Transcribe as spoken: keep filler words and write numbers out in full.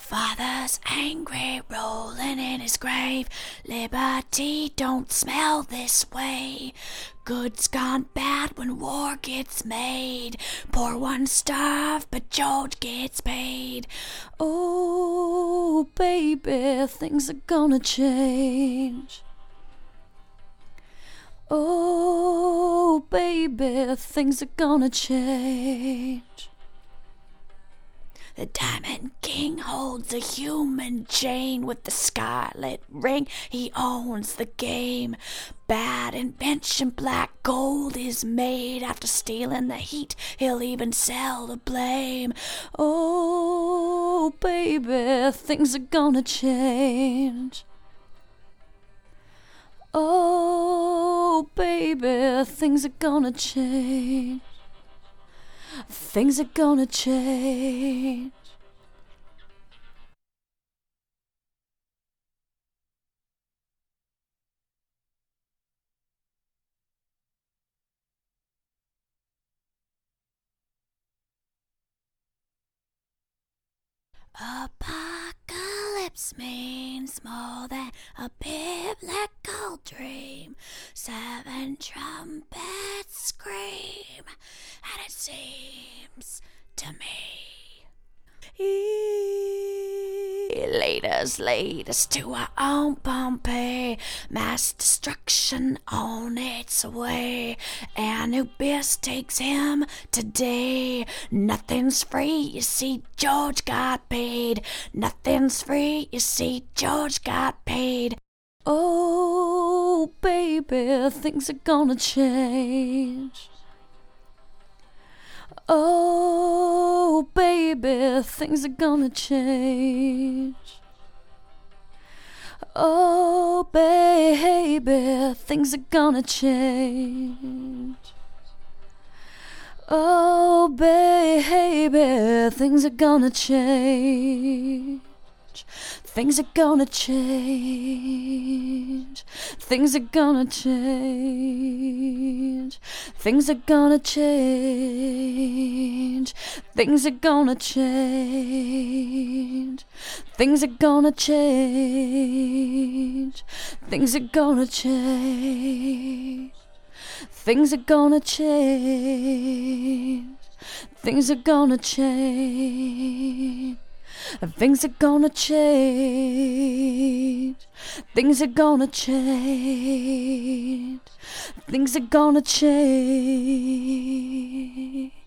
Father's angry, rolling in his grave. Liberty don't smell this way. Good's gone bad when war gets made. Poor ones starve, but George gets paid. Oh, baby, things are gonna change. Oh, baby, things are gonna change. The Diamond King holds a human chain with the scarlet ring. He owns the game. Bad invention, black gold is made. After stealing the heat, he'll even sell the blame. Oh, baby, things are gonna change. Oh, baby, things are gonna change. Things are gonna change. Apocalypse means more than a biblical dream. Seven trumpets scream, and it seems to me he lead us, lead us to our own Pompeii. Mass destruction on its way. Anubis takes him today. Nothing's free, you see, George got paid. Nothing's free, you see, George got paid. Oh, baby, things are gonna change. Oh, baby, things are gonna change. Oh, baby, things are gonna change. Oh, baby, things are gonna change. Things are gonna change. Things are gonna change. Things are gonna change. Things are gonna change. Things are gonna change. Things are gonna change. Things are gonna change. Things are gonna change. Things are gonna change. Things are gonna change. Things are gonna change.